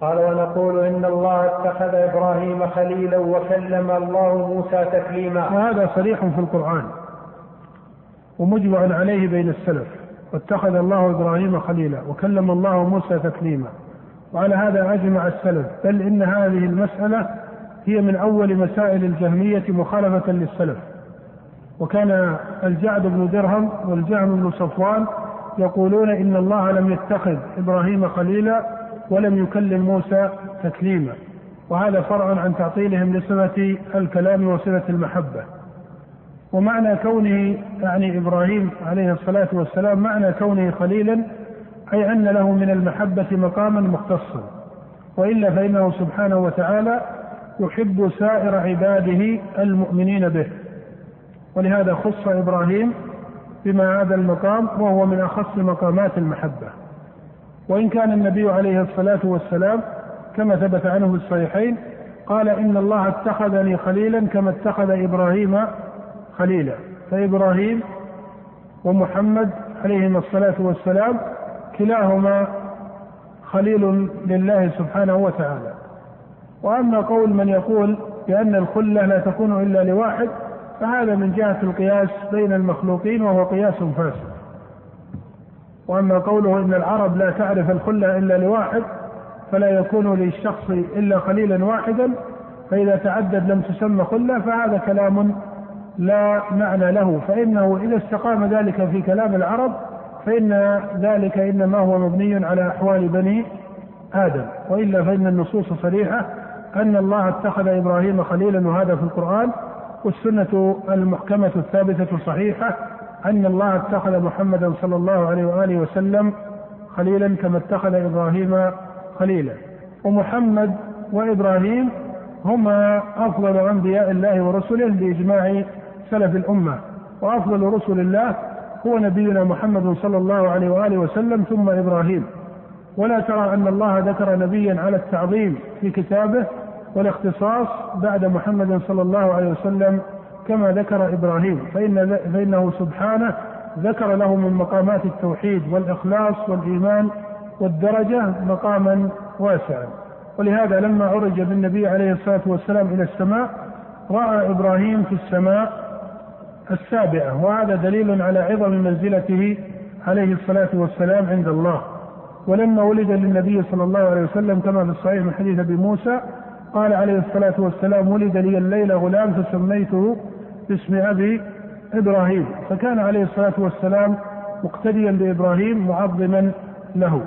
قال ونقول إن الله اتخذ إبراهيم خليلا وكلم الله موسى تكليما. وهذا صريح في القرآن ومجمع عليه بين السلف، واتخذ الله إبراهيم خليلا وكلم الله موسى تكليما، وعلى هذا أجمع السلف، بل إن هذه المسألة هي من أول مسائل الجهمية مخالفة للسلف. وكان الجعد بن درهم والجهم بن صفوان يقولون إن الله لم يتخذ إبراهيم خليلا ولم يكلم موسى تكليما، وهذا فرع عن تعطيلهم لصفة الكلام وصفة المحبة. ومعنى كونه يعني إبراهيم عليه الصلاة والسلام معنى كونه خليلا أي أن له من المحبة مقاما مختصا، وإلا فإنه سبحانه وتعالى يحب سائر عباده المؤمنين به، ولهذا خص إبراهيم بما هذا المقام وهو من أخص مقامات المحبة. وإن كان النبي عليه الصلاة والسلام كما ثبت عنه في الصحيحين قال إن الله اتخذني خليلا كما اتخذ إبراهيم خليلا، فإبراهيم ومحمد عليهما الصلاة والسلام كلاهما خليل لله سبحانه وتعالى. وأما قول من يقول بأن الخلة لا تكون إلا لواحد فهذا من جهة القياس بين المخلوقين وهو قياس فاسد. وأما قوله إن العرب لا تعرف الخلة إلا لواحد فلا يكون للشخص إلا خليلا واحدا، فإذا تعدد لم تسمى خلة، فهذا كلام لا معنى له، فإنه إذا استقام ذلك في كلام العرب فإن ذلك إنما هو مبني على أحوال بني آدم، وإلا فإن النصوص صريحة أن الله اتخذ إبراهيم خليلا، وهذا في القرآن، والسنة المحكمة الثابتة صحيحة أن الله اتخذ محمدا صلى الله عليه وآله وسلم خليلا كما اتخذ إبراهيم خليلا. ومحمد وإبراهيم هما أفضل أنبياء الله ورسله بإجماع سلف الأمة، وأفضل رسل الله هو نبينا محمد صلى الله عليه وآله وسلم ثم إبراهيم. ولا ترى أن الله ذكر نبيا على التعظيم في كتابه والاختصاص بعد محمد صلى الله عليه وسلم كما ذكر إبراهيم، فإنه سبحانه ذكر له من مقامات التوحيد والإخلاص والإيمان والدرجة مقاما واسعا. ولهذا لما عرج بالنبي عليه الصلاة والسلام إلى السماء رأى إبراهيم في السماء السابعة، وهذا دليل على عظم منزلته عليه الصلاة والسلام عند الله. ولما ولد للنبي صلى الله عليه وسلم كما في الصحيح من حديث أبي موسى قال عليه الصلاة والسلام ولد لي الليلة غلام فسميته باسم أبي إبراهيم، فكان عليه الصلاة والسلام مقتديا بإبراهيم معظما له.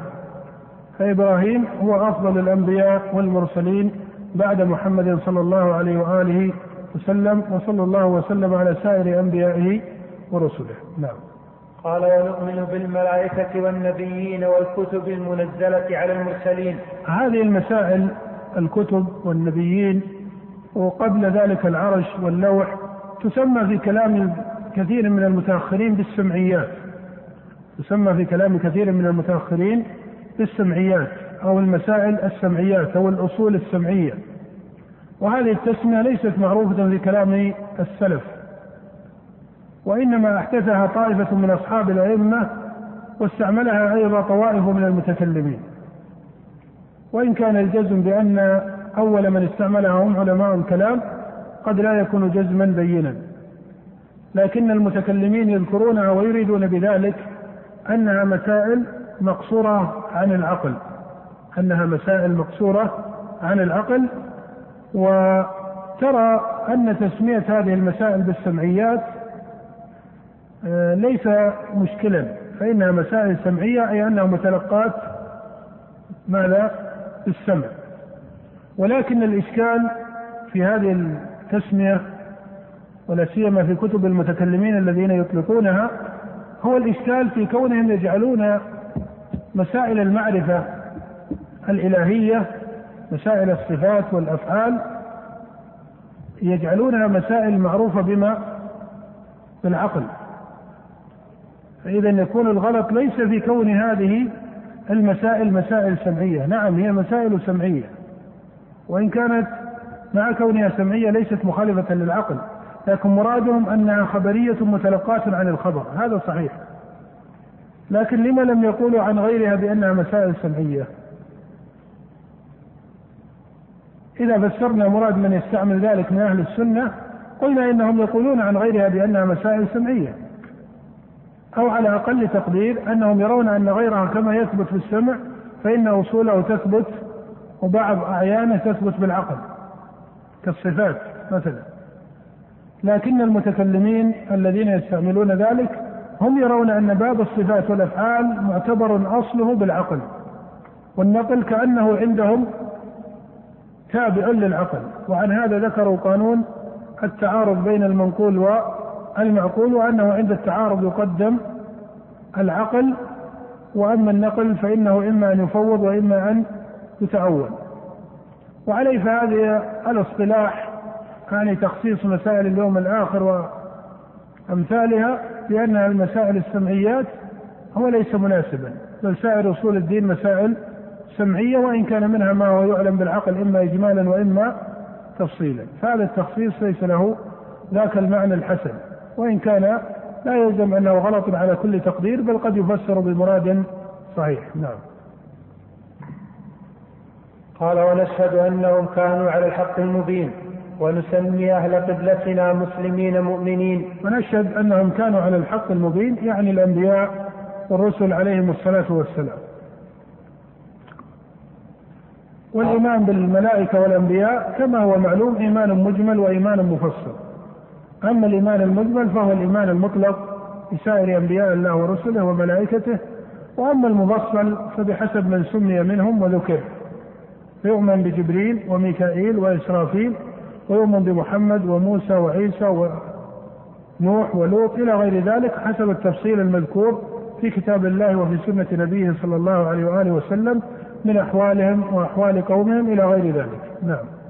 فإبراهيم هو أفضل الأنبياء والمرسلين بعد محمد صلى الله عليه وآله وسلم، وصلى الله وسلم على سائر أنبيائه ورسله. نعم. قال ونؤمن بالملائكة والنبيين والكتب المنزلة على المرسلين. هذه المسائل الكتب والنبيين وقبل ذلك العرش واللوح تسمى في كلام كثير من المتأخرين بالسمعيات، تسمى في كلام كثير من المتأخرين بالسمعيات أو المسائل السمعيات أو الأصول السمعية، وهذه التسمية ليست معروفة في كلام السلف، وإنما احدثها طائفة من أصحاب الأئمة واستعملها أيضا طوائف من المتكلمين، وإن كان الجزم بأن أول من استعملها هم علماء الكلام قد لا يكون جزما بينا، لكن المتكلمين يذكرونها ويريدون بذلك أنها مسائل مقصورة عن العقل، أنها مسائل مقصورة عن العقل. وترى أن تسمية هذه المسائل بالسمعيات ليس مشكلا، فإنها مسائل سمعية أي أنها متلقات ماذا بالسمع. ولكن الإشكال في هذه التسمية ولا سيما في كتب المتكلمين الذين يطلقونها هو الإشكال في كونهم يجعلون مسائل المعرفة الإلهية، مسائل الصفات والأفعال، يجعلونها مسائل معروفة بما بالعقل، فإذا يكون الغلط ليس في كون هذه المسائل مسائل سمعية. نعم هي مسائل سمعية، وإن كانت مع كونها سمعية ليست مخالفة للعقل، لكن مرادهم أنها خبرية متلقاة عن الخبر، هذا صحيح. لكن لما لم يقولوا عن غيرها بأنها مسائل سمعية؟ إذا فسرنا مراد من يستعمل ذلك من أهل السنة قلنا إنهم يقولون عن غيرها بأنها مسائل سمعية، أو على أقل تقدير أنهم يرون أن غيرها كما يثبت في السمع فإن أصوله تثبت وبعض أعيانه تثبت بالعقل كالصفات مثلا. لكن المتكلمين الذين يستعملون ذلك هم يرون أن باب الصفات والأفعال معتبر أصله بالعقل، والنقل كأنه عندهم تابع للعقل. وعن هذا ذكروا قانون التعارض بين المنقول والمعقول، وأنه عند التعارض يقدم العقل، وأما النقل فإنه إما أن يفوض وإما أن يتعول. وعليه فهذه الاصطلاح يعني تخصيص مسائل اليوم الآخر وأمثالها بأنها المسائل السمعيات هو ليس مناسبا، بل سائر أصول الدين مسائل سمعية، وإن كان منها ما هو يعلم بالعقل إما إجمالا وإما تفصيلا، فهذا التخصيص ليس له ذاك المعنى الحسن، وإن كان لا يلزم أنه غلط على كل تقدير، بل قد يفسر بمراد صحيح. نعم. قال: ونشهد أنهم كانوا على الحق المبين، ونسمي أهل قبلتنا مسلمين مؤمنين. ونشهد أنهم كانوا على الحق المبين يعني الأنبياء والرسل عليهم الصلاة والسلام. والإيمان بالملائكة والأنبياء كما هو معلوم إيمان مجمل وإيمان مفصل. أما الإيمان المجمل فهو الإيمان المطلق بسائر أنبياء الله ورسله وملائكته، وأما المفصل فبحسب من سمي منهم وذكر، فيؤمن بجبريل وميكائيل وإسرافيل، ويؤمن بمحمد وموسى وعيسى ونوح ولوط إلى غير ذلك حسب التفصيل المذكور في كتاب الله وفي سنة نبيه صلى الله عليه وآله وسلم من أحوالهم وأحوال قومهم إلى غير ذلك. نعم.